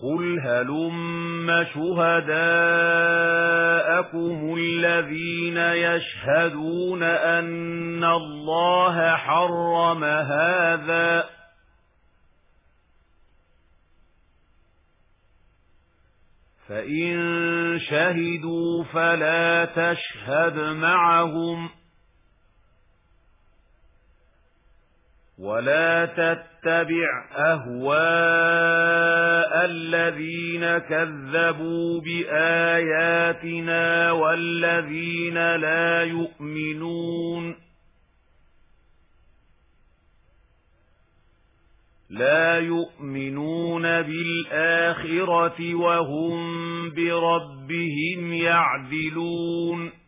قُلْ هَلُمَّ شُهَدَاءَكُمُ الَّذِينَ يَشْهَدُونَ أَنَّ اللَّهَ حَرَّمَ هَٰذَا ۖ فَإِن شَهِدُوا فَلَا تَشْهَدْ مَعَهُمْ ۚ وَلَا تَتَّبِعْ أَهْوَاءَ الَّذِينَ كَذَّبُوا بِآيَاتِنَا وَالَّذِينَ لا يؤمنون بالآخرة وهم بربهم يعدلون.